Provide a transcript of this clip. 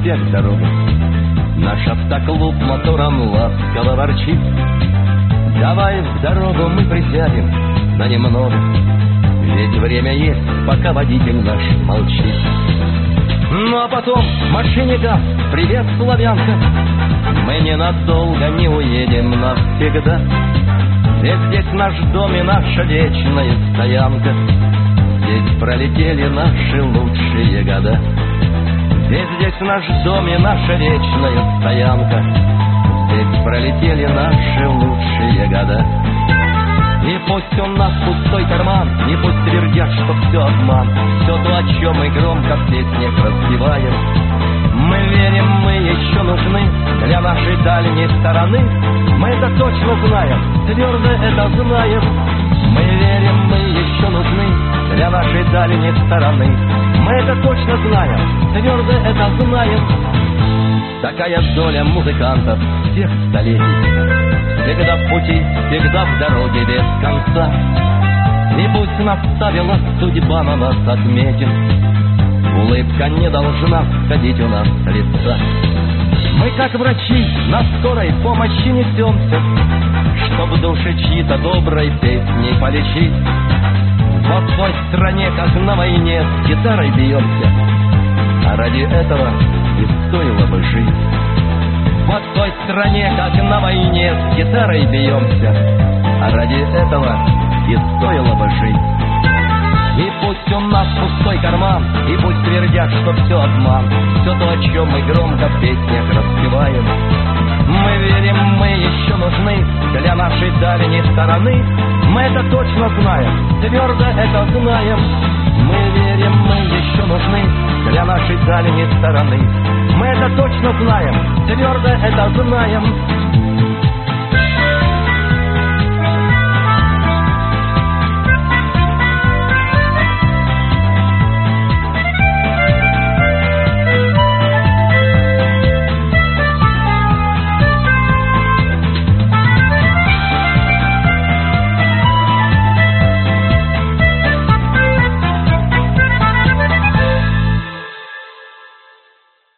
всех дорогах. Наш автоклуб мотором ласково ворчит. Давай в дорогу мы присядем на немного, ведь время есть, пока водитель наш молчит. Ну а потом в машине газ, привет, славянка. Мы ненадолго не уедем навсегда, ведь здесь наш дом и наша вечная стоянка. Здесь пролетели наши лучшие года. Ведь здесь наш дом и наша вечная стоянка. Здесь пролетели наши лучшие года. И пусть у нас пустой карман, и пусть твердят, что все обман, все то, о чем мы громко в песнях распеваем. Мы верим, мы еще нужны для нашей дальней стороны. Мы это точно знаем, твердо это знаем. Мы верим, мы еще нужны для нашей дальней стороны. Мы это точно знаем, твердо это знаем. Такая доля музыкантов всех столетий. Всегда в пути, всегда в дороге без конца. И пусть наставила судьба, на нас отметит. Улыбка не должна сходить у нас с лица. Мы, как врачи, на скорой помощи несемся, чтоб души чьи-то доброй песней полечить. Вот в той стране, как на войне, с гитарой бьемся, а ради этого и стоило бы жить. Вот в той стране, как на войне, с гитарой бьемся, а ради этого и стоило бы жить. И пусть у нас пустой карман, и пусть твердят, что все обман, все то, о чем мы громко в песнях распеваем. Мы верим, мы еще нужны для нашей дальней стороны. Мы это точно знаем, твердо это знаем. Мы верим, мы еще нужны для нашей дальней стороны. Мы это точно знаем, твердо это знаем.